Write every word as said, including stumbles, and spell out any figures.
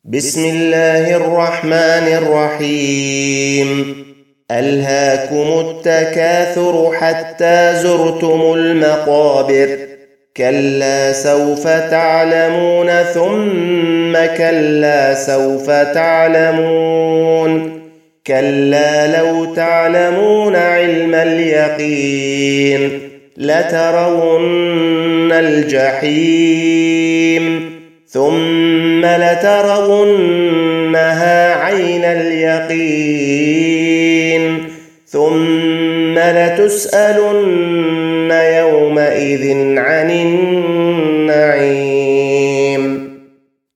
بسم الله الرحمن الرحيم ألهاكم التكاثر حتى زرتم المقابر كلا سوف تعلمون ثم كلا سوف تعلمون كلا لو تعلمون علم اليقين لترون الجحيم ثم لترونها عين اليقين ثم لتسألن يومئذ عن النعيم.